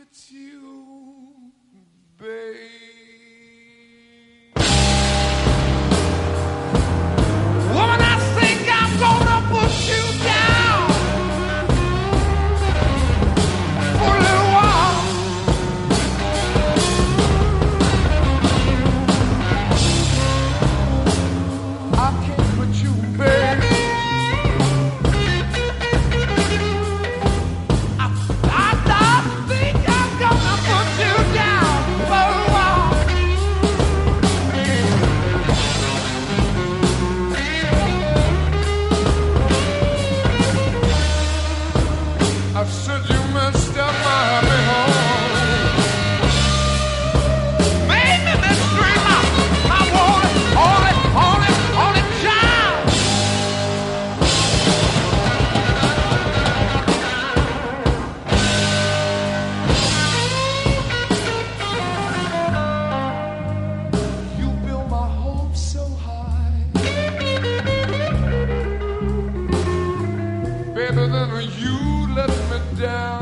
with you, babe. Woman, I think I'm gonna put you down for a little while. I can't put you, babe. I think I'm gonna put you down for a while. I said you messed up my happy home. Made me mistreat my only child. You built my hopes so high. Better than you let me down.